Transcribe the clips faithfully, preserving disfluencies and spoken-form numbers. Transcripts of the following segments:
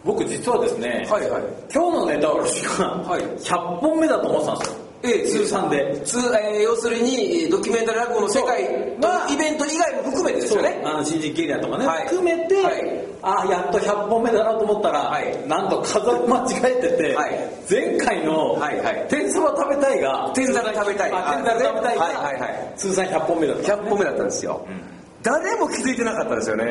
僕実はですね、 はいはい、 今日のネタおろしがひゃっぽんめだと思ってたんですよ。 ええ、 通算で、 つえー、要するにドキュメンタリー落語の世界のイベント以外も含めてですよね。 あの新人ゲリラとかね、 はい、 含めて、はい、あやっとひゃっぽんめだなと思ったら、はい、なんと数え間違えてて、はい、前回の、はいはい、天そば食べたいが天ざら食べたいあ天ざら食べたいが、 はいはいはい、 通算ひゃっぽんめだった、 ひゃっぽんめだったんですよ、うん、誰も気づいてなかったですよね、うん、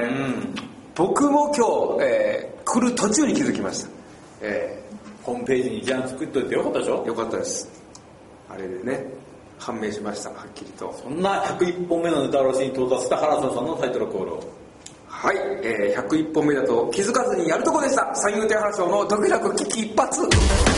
僕も今日、えー、来る途中に気づきました、えー、ホームページにじゃん作っといてよかったでしょ。よかったです。あれでね判明しました。はっきりとそんなひゃくいっぽんめのネタおろしに到達した原田さんのタイトルコールを。 はい、えー、ひゃくいっぽんめだと気づかずにやるとこでした。三遊亭原賞の独楽危機一発。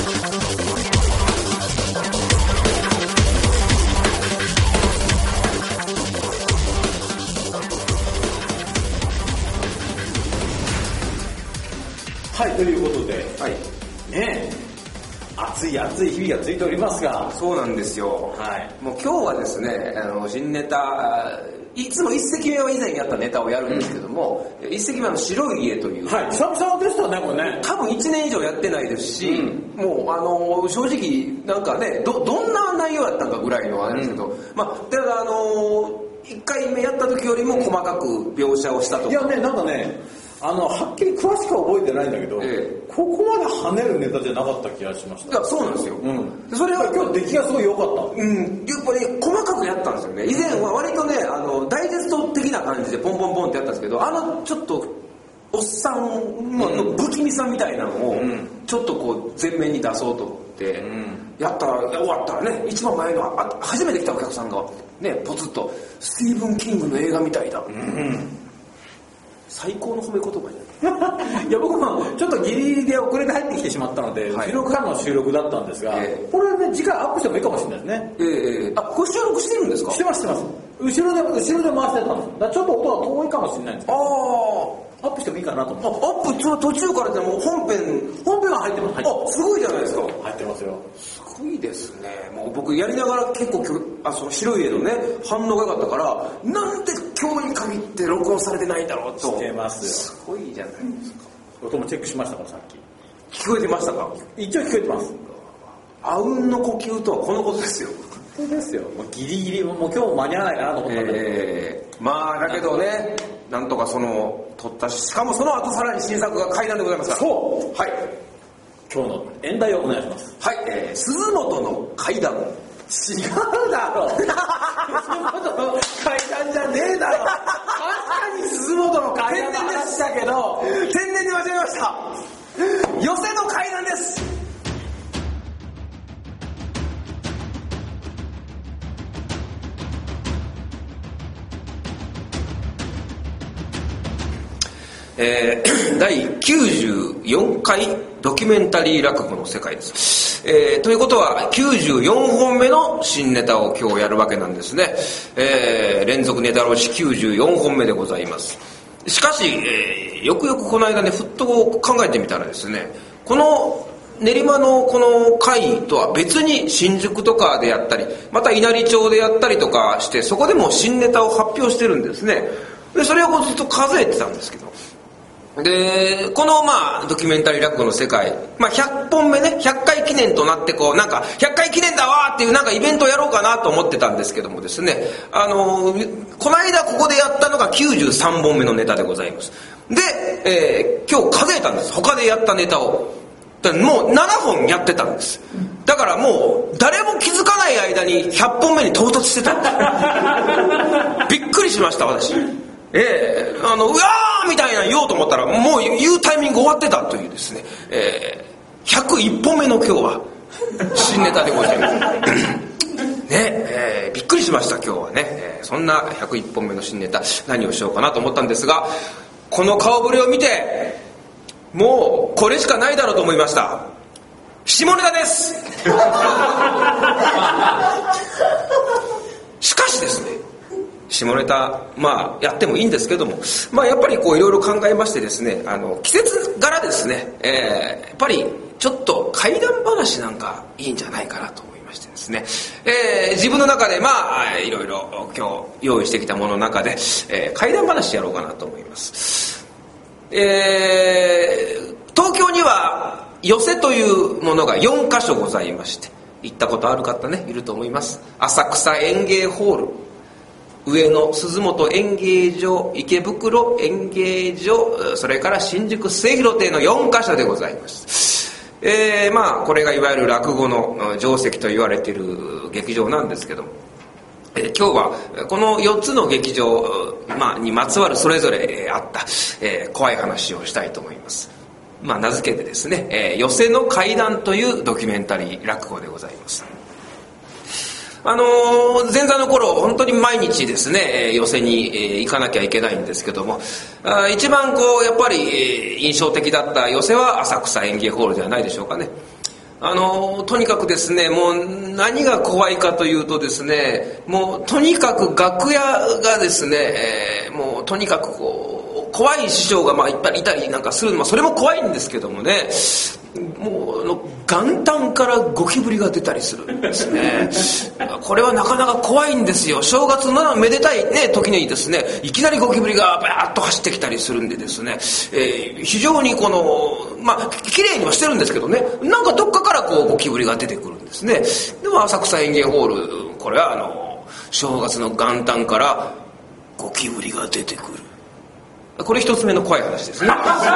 はい、ということで、 はい、 ねえ暑い暑い日々がついておりますが。 そうなんですよ、はい、もう今日はですねあの新ネタ、いつも一席目は以前やったネタをやるんですけども、うん、一席目は白い家という、 はい、久々でしたねこれね。 多分いちねん以上やってないですし、うん、もうあの正直なんかね ど, どんな内容やったのかぐらいのあれですけど、うん、まあただあのいっかいめやった時よりも細かく描写をしたとか、 いやねなんかねあのはっきり詳しくは覚えてないんだけど、ええ、ここまで跳ねるネタじゃなかった気がしました。 いやそうなんですよ、うん、 それは今日出来がすごい良かった、 うん、やっぱり細かくやったんですよね。以前は割とねあのダイジェスト的な感じでポンポンポンってやったんですけど、あのちょっとおっさんの不気味さみたいなのをちょっとこう前面に出そうと思ってやったら、終わったらね一番前の初めて来たお客さんがねポツッとスティーブン・キングの映画みたいだ、うん、最高の褒め言葉じゃないいや僕もちょっとギリギリで遅れて入ってきてしまったので、はい、収録からの収録だったんですが、えー、これね次回アップしてもいいかもしれないですね。 えー、あこれ収録してるんですか。 してますしてます。後ろで後ろで回してたんです。だからちょっと音が遠いかもしれないんですけど、あアップしてもいいかなと思って。 アップちょ途中からでも本編本編は入ってます。 あすごいじゃないですか。 入ってますよ。 すごいですね。もう僕やりながら結構あその白い絵のね反応が良かったからなんで今日に限って録音されてないんだろうと。 してますよ。 すごいじゃないですか。 音もチェックしましたからさっき。聞こえてましたか。 一応聞こえてます。 あうんの呼吸とはこのことですよ。 そうですよ。もうギリギリもう今日も間に合わないかなと思ったんだけど、 えー、まあだけどねなんとかその撮ったししかもその後さらに新作が怪談でございますから。 そうはい今日の演題をお願いします。 はい、えー、鈴本の怪談。 違うだろ鈴本の怪談じゃねえだろ確かに鈴本の怪談の話だけど天然で間違えました。寄せの怪談です。えー、だいきゅうじゅうよんかいドキュメンタリー落語の世界です、えー、ということはきゅうじゅうよんほんめの新ネタを今日やるわけなんですね、えー、連続ネタろしきゅうじゅうよんほんめでございます。しかし、えー、よくよくこの間ねふっと考えてみたらですねこの練馬のこの会とは別に新宿とかでやったりまた稲荷町でやったりとかしてそこでも新ネタを発表してるんですね。でそれをずっと数えてたんですけどでこのまあドキュメンタリー落語の世界、まあ、ひゃっぽんめねひゃっかい記念となってこうなんかひゃっかい記念だわーっていうなんかイベントをやろうかなと思ってたんですけどもですねあのこの間ここでやったのがきゅうじゅうさんぼんめのネタでございます。で、えー、今日数えたんです。他でやったネタをもうななほんやってたんです。だからもう誰も気づかない間にひゃっぽんめに到達してたんですびっくりしました私。えー、あのうわーみたいな言おうと思ったらもう言うタイミング終わってたというですね、えー、ひゃくいっぽんめの今日は新ネタでございますね、えー、びっくりしました今日はね、えー、そんなひゃくいっぽんめの新ネタ何をしようかなと思ったんですがこの顔ぶれを見てもうこれしかないだろうと思いました。下ネタですしかしですね下ネタまあやってもいいんですけどもまあやっぱりこういろいろ考えましてですねあの季節柄ですね、えー、やっぱりちょっと怪談話なんかいいんじゃないかなと思いましてですね、えー、自分の中でまあいろいろ今日用意してきたものの中で、えー、怪談話やろうかなと思います。えー、東京に寄席というものがよんかしょございまして、行ったことある方ねいると思います。浅草演芸ホール、上野鈴本演芸場、池袋演芸場、それから新宿末広亭のよんかしょでございます。えー、まあこれがいわゆる落語の定石と言われている劇場なんですけども、えー、今日はこのよっつの劇場、まあ、にまつわるそれぞれあった、えー、怖い話をしたいと思います。まあ、名付けてですね、えー、寄席の怪談というドキュメンタリー落語でございます。あのー、前座の頃本当に毎日ですね、寄席に、えー、行かなきゃいけないんですけども、あ一番こうやっぱり、えー、印象的だった寄席は浅草演芸ホールではないでしょうかね。あのー、とにかくですね、もう何が怖いかというとですね、もうとにかく楽屋がですね、えー、もうとにかくこう怖い師匠がまあいっぱいいたりなんかするのもそれも怖いんですけどもね、もうあの元旦からゴキブリが出たりするんですね。これはなかなか怖いんですよ。正月のめでたい、ね、時にですね、いきなりゴキブリがバーッと走ってきたりするんでですね、えー、非常にこのまあ綺麗にはしてるんですけどね、なんかどっかからこうゴキブリが出てくるんですね。でも浅草演芸ホール、これはあの正月の元旦からゴキブリが出てくる。これ一つ目の怖い話ですね。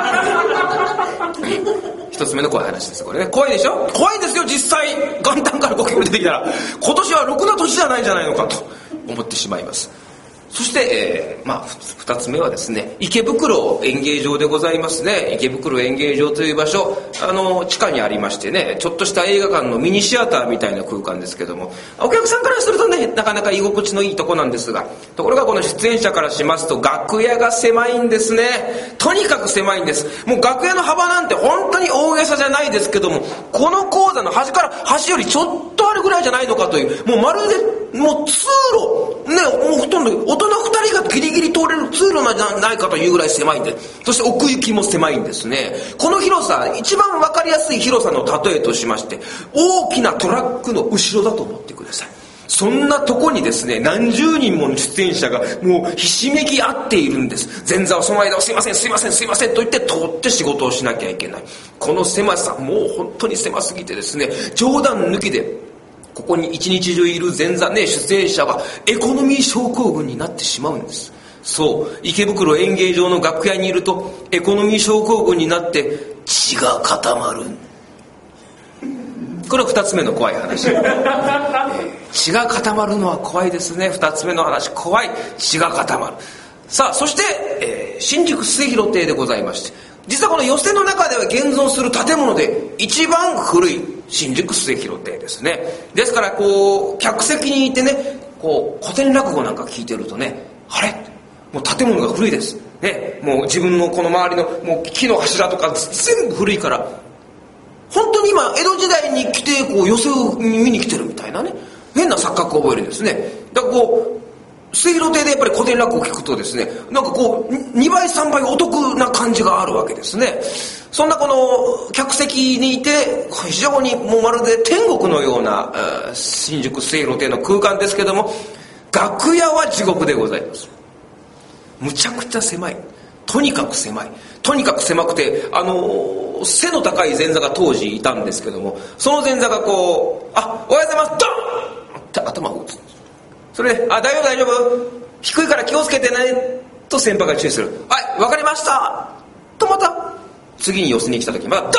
一つ目の怖い話です。これね、怖いでしょ。怖いんですよ。実際元旦からゴキブリ出てきたら、今年はろくな年じゃないんじゃないのかと思ってしまいます。そして、えー、まあ二つ目はですね、池袋演芸場でございますね。池袋演芸場という場所、あの地下にありましてね、ちょっとした映画館のミニシアターみたいな空間ですけども、お客さんからするとね、なかなか居心地のいいとこなんですが、ところがこの出演者からしますと楽屋が狭いんですね。とにかく狭いんです。もう楽屋の幅なんて本当に大げさじゃないですけども、この講座の端から端よりちょっとあるぐらいじゃないのかという、もうまるでもう通路ね、もうほとんど大人ふたりがギリギリ通れる通路なんじゃないかというぐらい狭いんです。そして奥行きも狭いんですね。この広さ、一番分かりやすい広さの例えとしまして、大きなトラックの後ろだと思ってください。そんなとこにですね、何十人もの出演者がもうひしめき合っているんです。前座はその間はすいませんすいませんすいませんと言って通って仕事をしなきゃいけない。この狭さ、もう本当に狭すぎてですね、冗談抜きでここに一日中いる前座ね、出演者はエコノミー症候群になってしまうんです。そう、池袋演芸場の楽屋にいるとエコノミー症候群になって血が固まる。これは二つ目の怖い話。えー、血が固まるのは怖いですね。二つ目の話、怖い、血が固まる。さあ、そして、えー、新宿末広亭でございまして、実はこの寄席の中では現存する建物で一番古い新宿末広亭ですね。ですからこう客席にいてね、こう古典落語なんか聞いてるとね、あれもう建物が古いですね、もう自分のこの周りのもう木の柱とか全部古いから、本当に今江戸時代に来てこう寄席を見に来てるみたいなね、変な錯覚を覚えるんですね。だからこう末広亭でやっぱり古典落語を聞くとですね、なんかこうにばいさんばいお得な感じがあるわけですね。そんなこの客席にいて非常にもうまるで天国のような新宿末広亭の空間ですけども、楽屋は地獄でございます。むちゃくちゃ狭い、とにかく狭い、とにかく狭くて、あのー、背の高い前座が当時いたんですけども、その前座がこう「あ、おはようございます」ドンって頭を打つ。それで「あ、大丈夫大丈夫、低いから気をつけてね」と先輩が注意する。「はい、わかりました」とまた次に寄せに来た時またドン、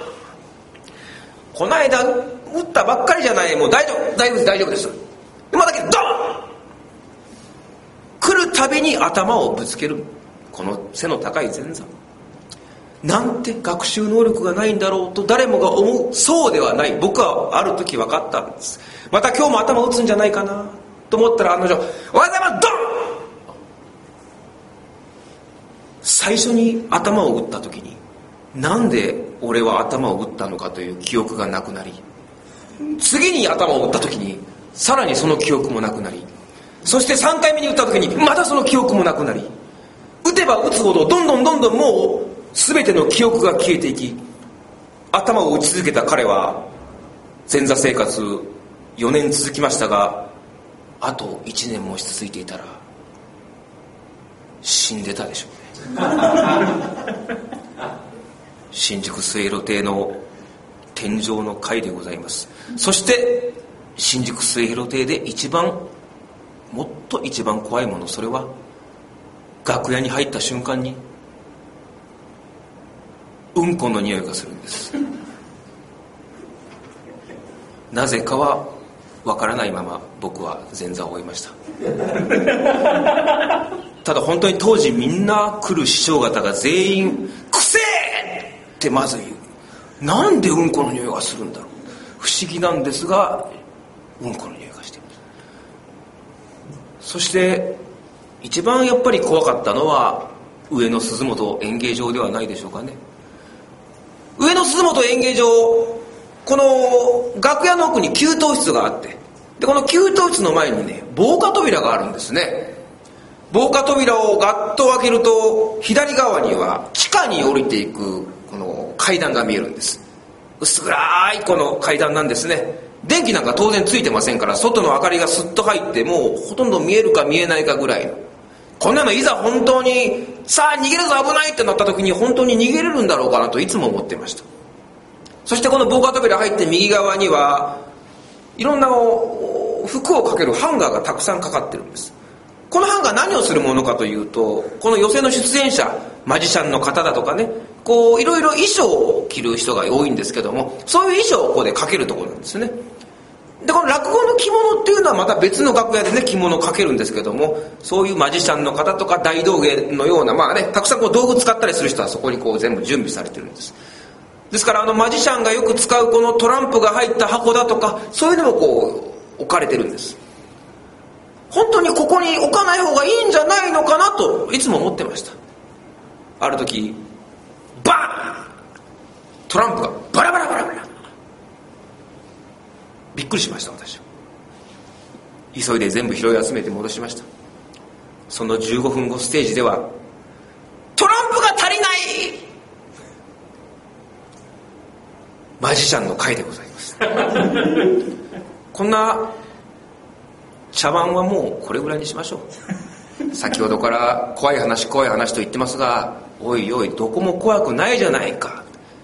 この間打ったばっかりじゃない、もう大丈夫大丈夫です大丈夫です、でまたドン、来るたびに頭をぶつけるこの背の高い前座、なんて学習能力がないんだろうと誰もが思う。そうではない。僕はある時分かったんです。また今日も頭打つんじゃないかなと思ったら、案の定「おはようございます」ドン。最初に頭を打った時になんで俺は頭を打ったのかという記憶がなくなり、次に頭を打った時にさらにその記憶もなくなり、そしてさんかいめに打った時にまたその記憶もなくなり、打てば打つほどどんどんどんどんもう全ての記憶が消えていき、頭を打ち続けた彼は前座生活よねん続きましたが、あといちねんもし続いていたら死んでたでしょうね。新宿末広亭の天井の階でございます。そして新宿末広亭で一番もっと一番怖いもの、それは楽屋に入った瞬間にうんこの匂いがするんです。なぜかはわからないまま僕は前座を終えました。ただ本当に当時みんな来る師匠方が全員「くせえ!」ってまず言う。なんでうんこの匂いがするんだろう。不思議なんですがうんこの匂いがしています。そして一番やっぱり怖かったのは上野鈴本演芸場ではないでしょうかね。上野鈴本演芸場、この楽屋の奥に給湯室があって、でこの給湯室の前にね防火扉があるんですね。防火扉をガッと開けると左側には地下に降りていくこの階段が見えるんです。薄暗いこの階段なんですね。電気なんか当然ついてませんから、外の明かりがスッと入ってもうほとんど見えるか見えないかぐらいの、こんなのいざ本当にさあ逃げるぞ危ないってなった時に本当に逃げれるんだろうかなといつも思ってました。そしてこの防火扉入って右側にはいろんな服をかけるハンガーがたくさんかかってるんです。このハンガー何をするものかというと、この寄席の出演者マジシャンの方だとかね、こういろいろ衣装を着る人が多いんですけども、そういう衣装をここでかけるところなんですね。でこの落語の着物っていうのはまた別の楽屋でね着物をかけるんですけども、そういうマジシャンの方とか大道芸のようなまあねたくさんこう道具使ったりする人はそこにこう全部準備されてるんです。ですからあのマジシャンがよく使うこのトランプが入った箱だとかそういうのもこう置かれてるんです。本当にここに置かない方がいいんじゃないのかなといつも思ってました。ある時バーントランプがバラバラバラバラ、びっくりしました。私は急いで全部拾い集めて戻しました。そのじゅうごふんごステージではトランプが足りないマジシャンの会でございますこんな茶番はもうこれぐらいにしましょう。先ほどから怖い話怖い話と言ってますが、おいおいどこも怖くないじゃないか。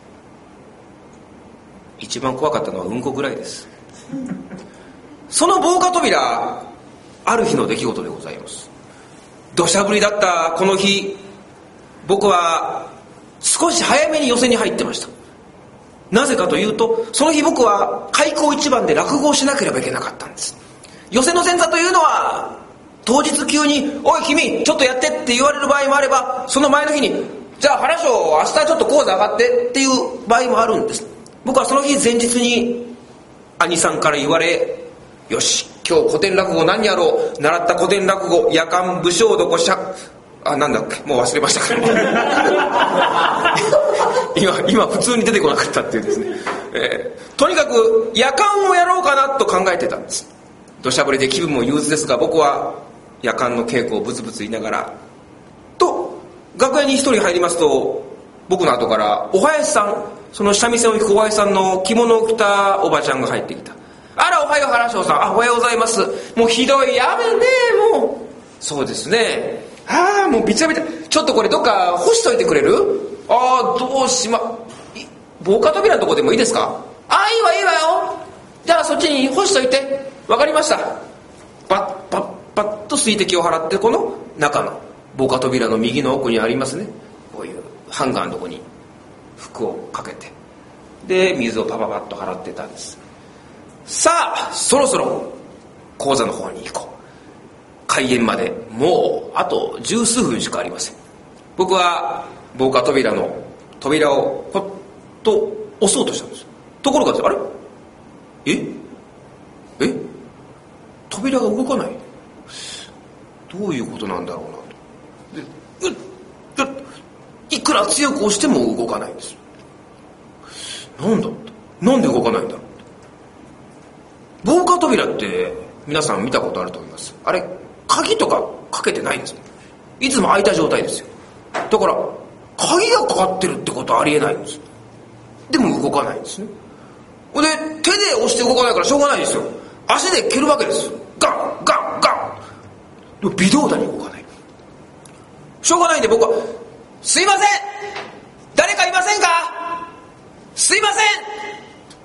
一番怖かったのはうんこぐらいです。その防火扉、ある日の出来事でございます。土砂降りだったこの日、僕は少し早めに寄席に入ってました。なぜかというと、その日僕は開口一番で落語をしなければいけなかったんです。寄席の前座というのは当日急におい君ちょっとやってって言われる場合もあれば、その前の日にじゃあ原賞明日ちょっと講座上がってっていう場合もあるんです。僕はその日前日に兄さんから言われ、よし今日古典落語何やろう、習った古典落語夜間武将床しゃあなんだっけもう忘れましたから今今普通に出てこなかったっていうですね、えー、とにかく夜間をやろうかなと考えてたんです。土砂降りで気分も憂鬱ですが、僕は夜間の稽古をブツブツ言いながらと楽屋に一人入りますと、僕の後からお囃子さん、その三味線を弾くお囃子さんの着物を着たおばちゃんが入ってきた。あらおはよう原翔さん、あおはようございます、もうひどい雨ねもう。そうですね、ああもうびちゃびちゃ、ちょっとこれどっか干しといてくれる。ああどうしま防火扉のとこでもいいですか。ああいいわいいわよ、じゃあそっちに干しといて。わかりました。パッパッパッと水滴を払って、この中の防火扉の右の奥にありますね、こういうハンガーのとこに服をかけて、で水をパパパッと払ってたんです。さあそろそろ講座の方に行こう。開演までもうあと十数分しかありません。僕は防火扉の扉をポッと押そうとしたんです。ところがあれええ扉が動かない。どういうことなんだろうなと。でうっいくら強く押しても動かないんです。なんだなんで動かないんだろう。防火扉って皆さん見たことあると思います。あれ鍵とかかけてないですね。いつも開いた状態ですよ。だから鍵がかかってるってことはありえないんです。でも動かないんですね。で手で押して動かないからしょうがないですよ。足で蹴るわけです。ガンガンガン。でも微動だに動かない。しょうがないんで僕はすいません誰かいませんか、すいません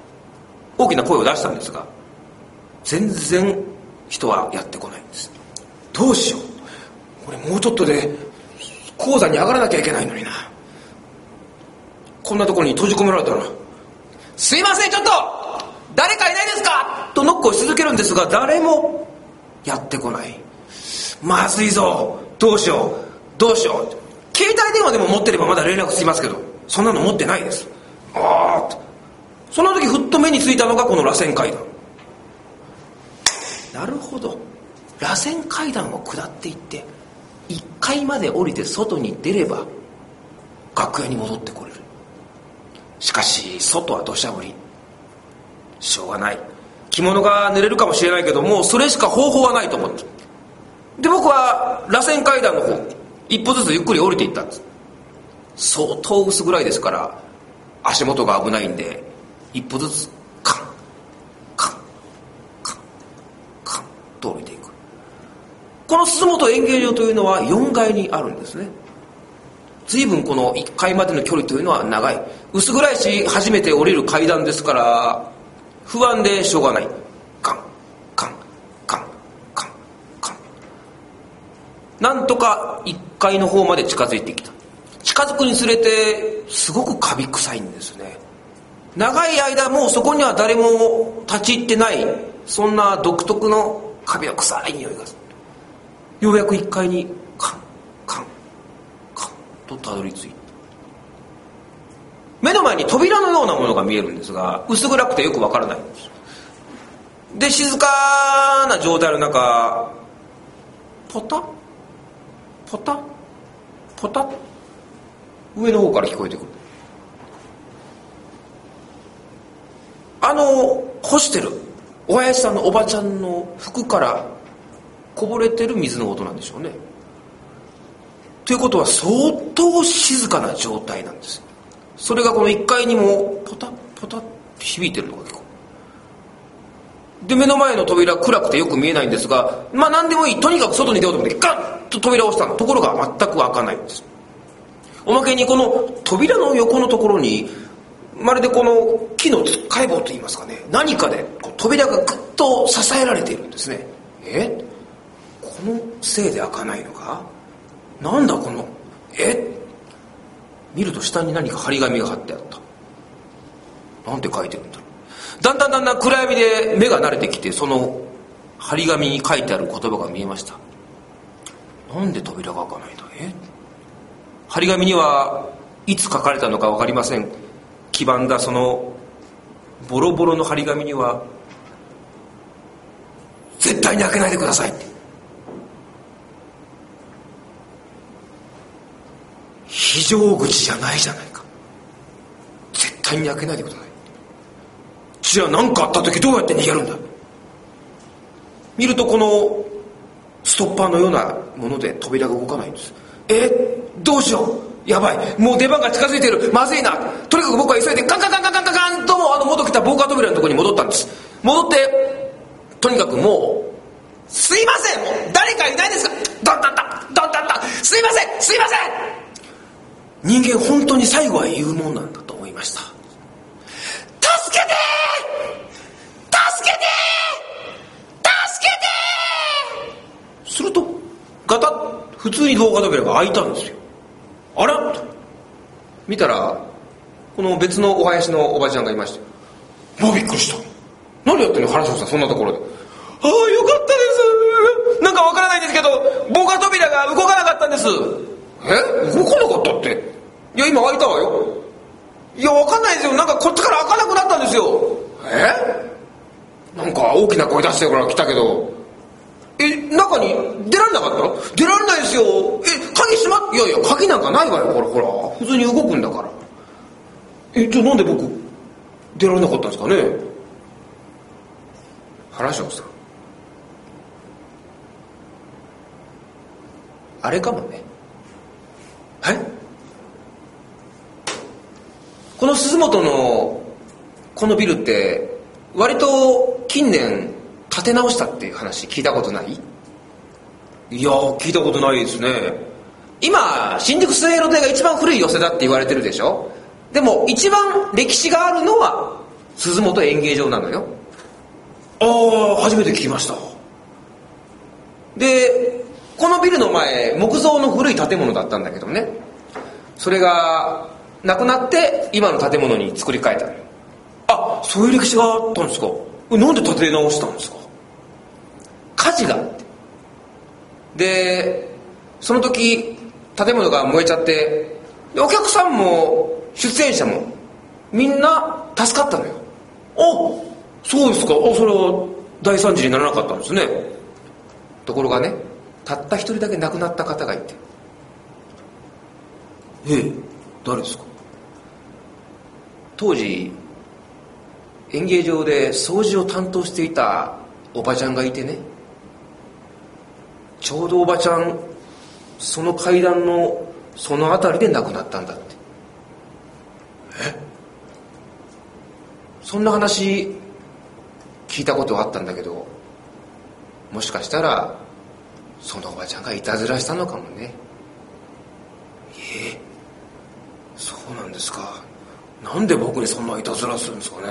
大きな声を出したんですが、全然人はやってこないんです。どうしよう、これもうちょっとで高座に上がらなきゃいけないのにな。こんなところに閉じ込められたら、すいませんちょっと誰かいないですかとノックをし続けるんですが、誰もやってこない。まずいぞ、どうしようどうしよう。携帯電話でも持ってればまだ連絡つきますけど、そんなの持ってないです。ああ、その時ふっと目についたのがこの螺旋階段。なるほど、螺旋階段を下っていっていっかいまで降りて外に出れば楽屋に戻ってこれる。しかし外は土砂降り、しょうがない、着物が濡れるかもしれないけどもうそれしか方法はないと思って、で僕は螺旋階段の方一歩ずつゆっくり降りていったんです。相当薄暗いですから足元が危ないんで、一歩ずつカンカンカンカンと降りていく。この鈴本演芸場というのはよんがいにあるんですね。随分このいっかいまでの距離というのは長い。薄暗いし初めて降りる階段ですから不安でしょうがない。カンカンカンカンカン。なんとかいっかいの方まで近づいてきた。近づくにつれてすごくカビ臭いんですね。長い間もうそこには誰も立ち入ってない、そんな独特のカビの臭い匂いがする。ようやくいっかいにカンカンカンとたどり着いた。目の前に扉のようなものが見えるんですが、薄暗くてよくわからないんです。で、静かな状態の中、ポタポタポタ、上の方から聞こえてくる。あの干してるおやじさんのおばちゃんの服からこぼれてる水の音なんでしょうね。ということは相当静かな状態なんです。それがこのいっかいにもポタッポタッ響いてるのが聞こえる。で、目の前の扉暗くてよく見えないんですが、まあ何でもいい、とにかく外に出ようと思ってガッと扉を押したの。ところが全く開かないんです。おまけにこの扉の横のところにまるでこの木のつっかえ棒といいますかね、何かでこう扉がグッと支えられているんですね。え、このせいで開かないのか、なんだこの、え、見ると下に何か張り紙が貼ってあった。なんて書いてるんだろう。だんだんだんだん暗闇で目が慣れてきて、その張り紙に書いてある言葉が見えました。なんで扉が開かないんだ。え、張り紙にはいつ書かれたのか分かりません。黄ばんだそのボロボロの張り紙には、絶対に開けないでくださいって。非常口じゃないじゃないか。絶対に開けないでください。じゃあ何かあった時どうやって逃げるんだ。見るとこのストッパーのようなもので扉が動かないんです。え、どうしよう、やばい、もう出番が近づいている、まずいな。とにかく僕は急いでカンカンカンカンカンカンカンともあの元来た防火扉のところに戻ったんです。戻ってとにかくもう、すいません、もう誰かいないですか、ドンドンドンドンドンドン、すいませんすいません。人間本当に最後は言うもんなんだと思いました。助けて助けて助けて。するとガタッ、普通に防火扉が開いたんですよ。あらっと見たら、この別のお囃子のおばちゃんがいまして、もうびっくりした。何やってんの原翔さん、そんなところで。ああ、よかったです。なんかわからないんですけど防火扉が動かなかったんです。え、動かなかったって。いや今開いたわよ。いやわかんないですよ、なんかこっちから開かなくなったんですよ。え、なんか大きな声出してから来たけど、え、中に出られなかったの。出られないですよ。え、鍵閉まっ、いやいや鍵なんかないわよ、ほらほら普通に動くんだから。え、じゃあなんで僕出られなかったんですかね。原翔さん、あれかもね。はい、この鈴本のこのビルって割と近年建て直したっていう話聞いたことない？いや聞いたことないですね。今新宿末広亭が一番古い寄席だって言われてるでしょ。でも一番歴史があるのは鈴本演芸場なのよ。ああ、初めて聞きました。でこのビルの前木造の古い建物だったんだけどね、それがなくなって今の建物に作り変えたのよ。あ、そういう歴史があったんですか。なんで建て直したんですか。火事があって、でその時建物が燃えちゃって、でお客さんも出演者もみんな助かったのよ。あ、そうですか。あ、それは大惨事にならなかったんですね。ところがね、たった一人だけ亡くなった方がいて。ええ、誰ですか。当時演芸場で掃除を担当していたおばちゃんがいてね、ちょうどおばちゃんその階段のその辺りで亡くなったんだって。え、そんな話聞いたことがあったんだけど、もしかしたらそのおばちゃんがいたずらしたのかもね。ええ、そうなんですか。なんで僕にそんないたずらするんですかね。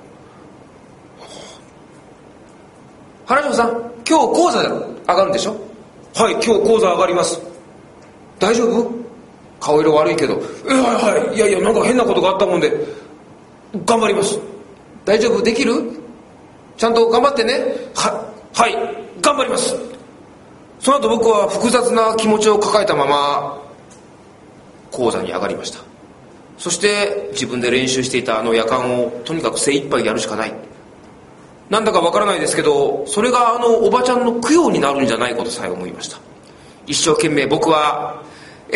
原島さん、今日講座上がるんでしょ。はい、今日講座上がります。大丈夫？顔色悪いけど。え、はいはい、いやいや、なんか変なことがあったもんで頑張ります。大丈夫？できる？ちゃんと頑張ってね。は、はい、頑張ります。その後僕は複雑な気持ちを抱えたまま講座に上がりました。そして自分で練習していたあの夜間をとにかく精一杯やるしかない。なんだかわからないですけど、それがあのおばちゃんの供養になるんじゃないことさえ思いました。一生懸命僕は、えー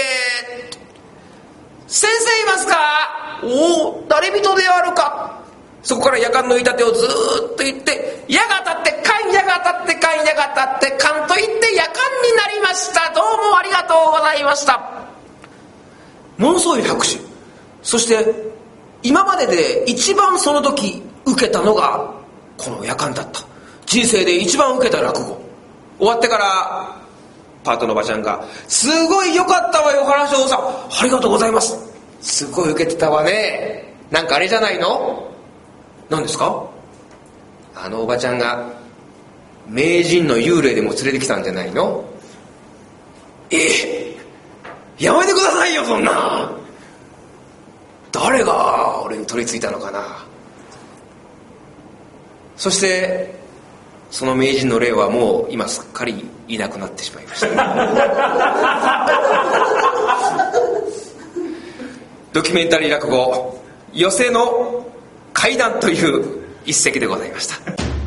先生いますか。おお、誰人であるか。そこから夜間の言い立てをずーっと言って、矢が立ってかん、矢が立ってかん、矢が立ってかんと言って夜間になりました。どうもありがとうございました。ものすごい拍手。そして今までで一番その時受けたのがこの夜間だった。人生で一番受けた落語。終わってからパートのおばちゃんが、すごい良かったわよ原翔さん、ありがとうございます。すごい受けてたわね。なんかあれじゃないの。何ですか。あのおばちゃんが名人の幽霊でも連れてきたんじゃないの。ええ、やめてくださいよそんな。誰が俺に取り付いたのかな。そしてその名人の霊はもう今すっかりいなくなってしまいましたドキュメンタリー落語寄席の怪談という一席でございました。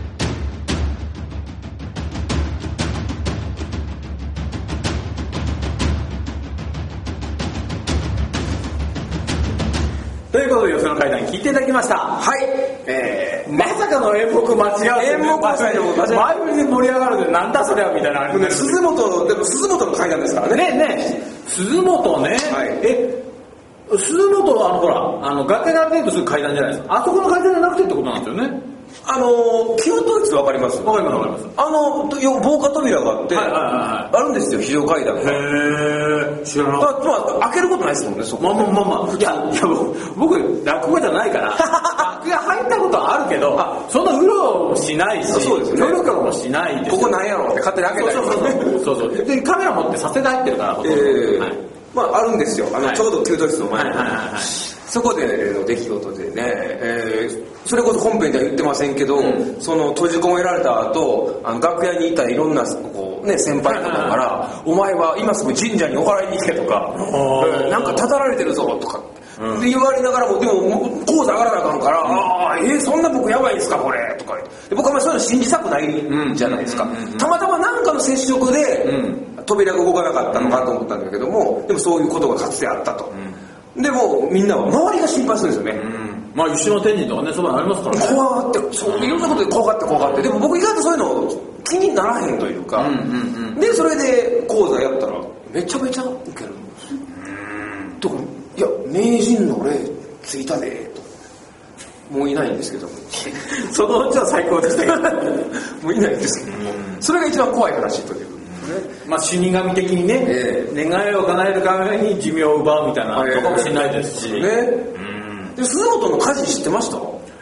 ということで寄席の怪談聞いていただきました。 はい、 えー、まさかの演目間違う、ね、 演目間違う、 前振りで盛り上がるでなんだそりゃみたいなあれ、 ね、鈴本でも鈴本の怪談ですからね。 ねね鈴本ね、 はい、 え鈴本はあのほらあの崖が出るとする階段じゃないですか。あそこの階段じゃなくてってことなんですよね。 あの旧統一わかります？ わかりますわかります。 あの防火扉があって、はいはいはい、あるんですよ非常階段が。 へえ、知らなかった。 まあ開けることないですもんねそこ。 まあまあまあまあいやいや僕落語じゃないから楽屋入ったことはあるけど、そんなうろもしないし、 そうですね。 協力もしないです。 ここなんやろって勝手に開けたり。 そうそうそうそうでカメラ持って撮影で入ってるからほとんど。えーはい、まああるんですよ。あの、はい、ちょうど給湯室の前に、 はいはいはいはい、 そこでの出来事でね、えー、それこそ本編では言ってませんけど、うん、その閉じ込められた後、あの楽屋にいたいろんなこう、ね、先輩とかから、お前は今すぐ神社にお祓いに行けとか、えー、なんかたたられてるぞとか、うん、で言われながらも、でも講座上がらなあかんから、うん、ああ、えー、そんな僕やばいんですかこれとか言って、で僕はまあそういうの信じたくないじゃないですか。たまたまなんかの接触で、うん、扉が動かなかったのかと思ったんだけども、でもそういうことがかつてあったと。うん、でもみんなは周りが心配するんですよね。うん、まあ一緒の天神とかね、そばにありますからね。怖がって、そういろんなことで怖がって怖がって、でも僕意外とそういうの気にならへんというか、うんうんうん、でそれで講座やったらめちゃめちゃウケるんですよ。うん、とかいや名人の霊ついたでと。もういないんですけどそのうちは最高でしたけどもういないんですけども、それが一番怖い話という。 まあ、死神的にね、えー、願いを叶えるために寿命を奪うみたいなのかもしれないですし、 えー、ね、うん、で鈴本の火事知ってました？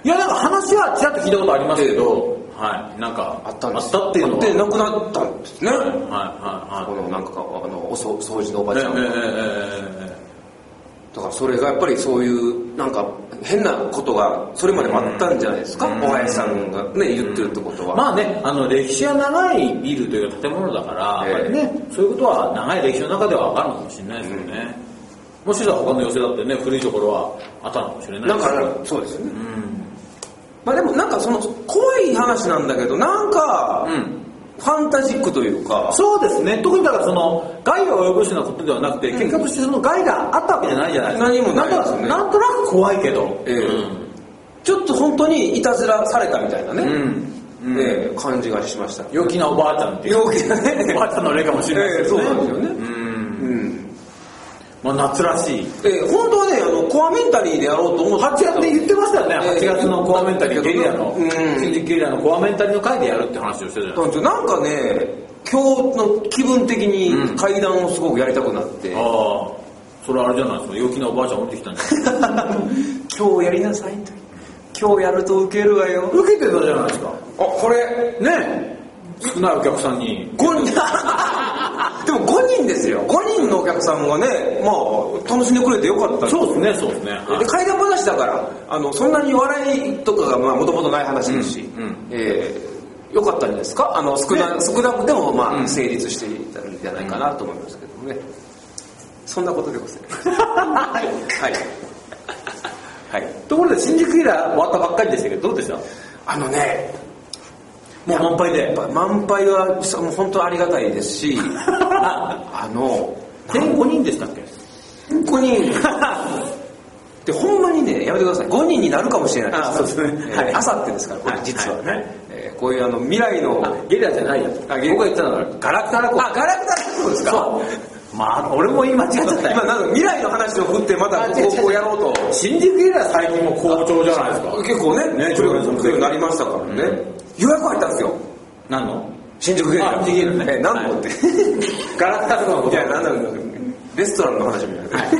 いやなんか話はちらっと聞いたことありますけど、えー、はいなんかあったんですあったっていうのはで亡くなったんですね。はいはいはい。 このなんかあのお掃除のおばちゃんが。えーえーえーだからそれがやっぱりそういうなんか変なことがそれまでもあったんじゃないですか、お林さんがね言ってるってことは。 まあねあの歴史が長いビルという建物だから、えー、やっぱりねそういうことは長い歴史の中では分かるのかもしれないですよね、うん、もしかしたら他の寄席だってね古いところはあったのかもしれないですけど。だからそうですよね、うん、まあでもなんかその怖い話なんだけどなんか、うんファンタジックというか。 そうですね。特にだからその害を及ぼすようなことではなくて、うん、結果としてその害があったわけじゃないじゃないですか。 何もないですね。 なんとなく怖いけど、 えーうん、ちょっと本当にいたずらされたみたいなね、うんうんえー、感じがしました。 陽気なおばあちゃんっていう。 陽気なね。 おばあちゃんの例かもしれないですね。 えー、そうなんですよね。 うんうんまあ、夏らしい、 えー、本当はねあのコアメンタリーでやろうと思ってはちがつって言ってましたよね、はちがつのコアメンタリーゲリラの新宿ゲリラのコアメンタリーの会でやるって話をしてたじゃないですか。 なんかね今日の気分的に階段をすごくやりたくなって、うん、ああそれはあれじゃないですか陽気なおばあちゃん降りてきたんじゃない今日やりなさいと今日やるとウケるわよ受けてたじゃないですか。 あこれね少ないお客さんにごにんでもごにんですよ。ごにんのお客さんがねまあ楽しんでくれてよかった。 そうですねそうですね、 はい、で怪談話だからあのそんなに笑いとかがもともとない話ですし、うんうんえー、よかったんですかあの少 な,、ね、少なくてもまあ、うん、成立していたんじゃないかなと思いますけどもね、そんなことでございますはいはいはい、ところで新宿以来終わったばっかりでしたけどどうでした。 あのねもう満杯で満杯はもう本当ありがたいですしあの全員ごにんでしたっけ。 ごにんでほんまにねやめてくださいごにんになるかもしれないです。 あそうですね、 えーはい、あさってですからこれ実はね、はいはいえー、こういうあの未来のゲリラじゃないやつ僕が言ったのはガラクタ落語。 あガラクタ落語ですか。 そうまあ俺も言い間違っちゃった今なんか未来の話を振ってまたこうやろうと。 新宿ゲリラ最近も好調じゃないですか。 結構ねね来るようになりましたからね、うん予約入ったんですよ。 何の新宿ゲリラ。 新宿ゲリラね。 え、何のって。 ガラクタとかのこと。 いや、何なんだレストランの話みたいな。はい、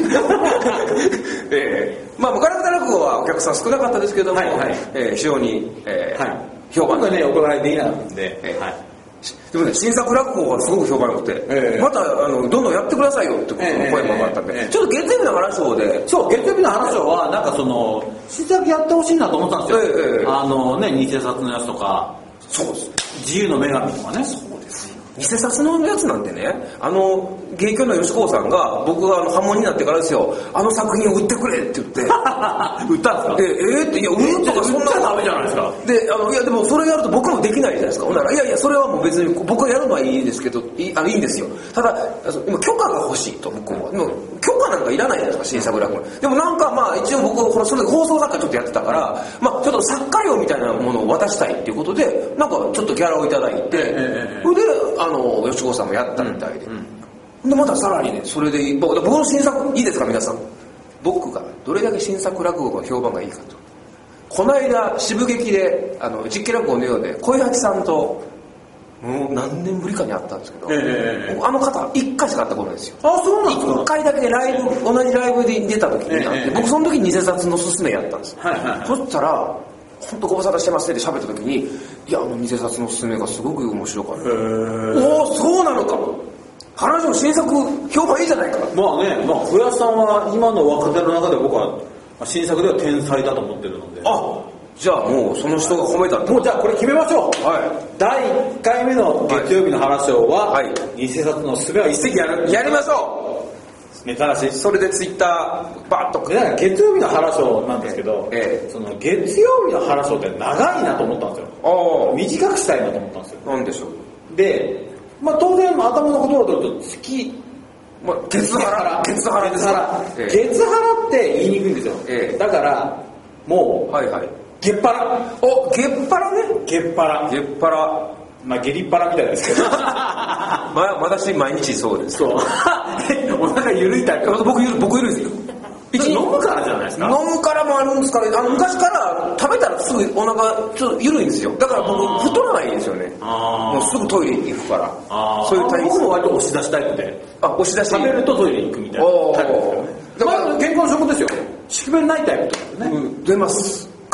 えー、まあ、ガラクタ落語はお客さん少なかったですけども、はいはいえー、非常に、えーはい、評判がね、お伺いできなかったんで、 えーはいでもね、新作落語がすごく評判良くて、えー、またあのどんどんやってくださいよってことの声も上がったんで、えーえー、ちょっと月曜日の話をでそう月曜日の話はなんかその新作やってほしいなと思ったんですよ、えーえー、あのね偽札のやつとかそうです自由の女神とかね。 そうですよ偽札のやつなんてねあの芸協の吉高さんが僕があの破門になってからですよあの作品を売ってくれって言って売ったんですか。 でえー、っていや売るとかそんなダメじゃないですか。 であのいやでもそれやると僕もできないじゃないですか。ほんならいやいやそれはもう別に僕がやるのはいいですけどいいあのいいんですよ。ただ今許可が欲しいと僕も許可なんかいらないじゃないですか新作落語。でもなんかまあ一応僕これそれで放送作家ちょっとやってたからまあちょっと作家料みたいなものを渡したいっていうことでなんかちょっとギャラをいただいて、えー、それであの吉高さんもやったみたいで、うんうん、でまたさらにねそれで僕の新作いいですか皆さん僕がどれだけ新作落語の評判がいいかとこの間渋劇であの実家落語のようで小八さんともう何年ぶりかに会ったんですけど、えー、あの方いっかいしか会ったことないですよ。 あそうなんですか。 いっかいだけでライブ同じライブで出た時に会って、えー、僕その時に偽札のすすめやったんですよ、はいはいはい、そしたら本当ご無沙汰してますねって喋った時にいやあの偽札のすすめがすごく面白かった。おおそうなのか原城新作評判いいじゃないか。 まあね、まあ、小安さんは今の若手の中で僕は新作では天才だと思ってるのであじゃあもうその人が褒めたってもうじゃあこれ決めましょう、はい、だいいっかいめの月曜日の原賞は、はい、偽札のすすめは一席やるやりましょうネタらしい。 それでツイッターバーッとだから月曜日の原賞なんですけど、ええ、その月曜日の原賞って長いなと思ったんですよ。短くしたいなと思ったんですよ。 なんでしょう。 でまあ、当然頭の言葉を取ると月、 まあ、月腹月腹月腹、ええ、月腹って言いにくいんですよ、ええ、だからもう、はいはい、月腹お月腹ね月腹月腹まあ下痢っ腹みたいですけどま私毎日そうですそうお腹緩いタイプ。 僕ゆる僕ゆるいですよ。 飲むからじゃないですか。 飲むからもあるんですからあの昔から食べたらすぐお腹ちょっと緩いんですよ。だから僕太らないんですよね。もうすぐトイレ行くからそういうタイプ。僕も割と押し出しタイプであ押し出し食べるとトイレ行くみたいなタイプですよね。だから健康の食ですよ。しくべないタイプとかね、 うん、出ます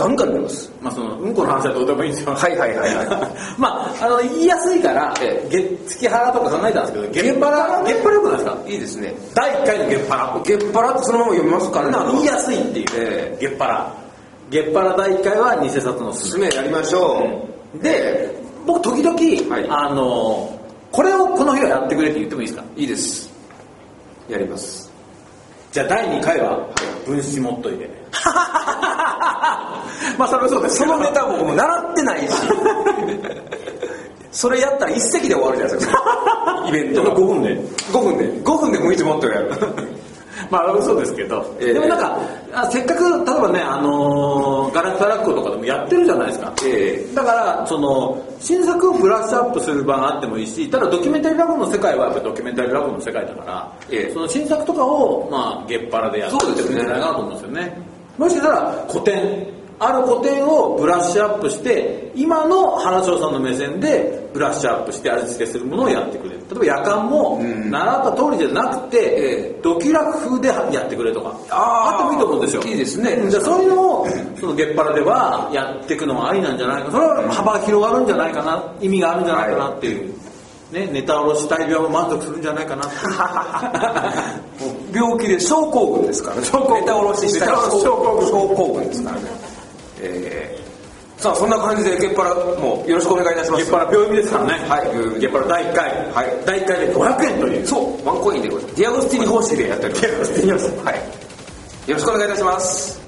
ガンガン出ます。 まあそのうんこの話はどうでもいいんですよ。 はいはいはいはいまああの言いやすいから、ええ、月腹とか考えたんですけど、月腹月腹よくないですか。 いいですね。 だいいっかいの月腹、 月腹ってそのまま読みますからね。 言いやすいっていう、ええ、月腹月腹だいいっかいは偽札のすすめやりましょう、 うん、で僕時々、はい、あのこれをこの日はやってくれって言ってもいいですか。 いいです、やります。 じゃあだいにかいは分子持っといてまあそれはそうです。 そのネタも僕も習ってないしそれやったら一席で終わるじゃないですかイベントごふんでごふんでごふんで分子持っといてやるまあ嘘ですけど、えー、でもなんかせっかく例えばね、あのー、ガラクタラックとかでもやってるじゃないですか、えー、だからその新作をブラッシュアップする場があってもいいし、ただドキュメンタリーラボの世界はやっぱりドキュメンタリーラボの世界だから、えー、その新作とかをまあ月腹でやってるんじゃないかなと思うんですよね。もしかしたら古典ある古典をブラッシュアップして今の原翔さんの目線でブラッシュアップして味付けするものをやってくれる。例えば夜間も習った通りじゃなくて、うん、ドキュラク風でやってくれとかあってもいいと思うんですよ。 いいですね。 じゃあそういうのをその月腹ではやっていくのがありなんじゃないか。それは幅が広がるんじゃないかな、意味があるんじゃないかなっていう、ね、ネタ卸し大量も満足するんじゃないかな病気で症候群ですからね。ネタ卸ししたら症候群ですからね。えー、さあそんな感じで月腹もよろしくお願いいたします。 月腹秒読みですからね。 はい、 月腹だいいっかい、はい、だいいっかいでごひゃくえんという、 そうワンコインでございます。ディアゴスティニ方式でやっております。 ディアゴスティニ方式、 はい、よろしくお願いいたします。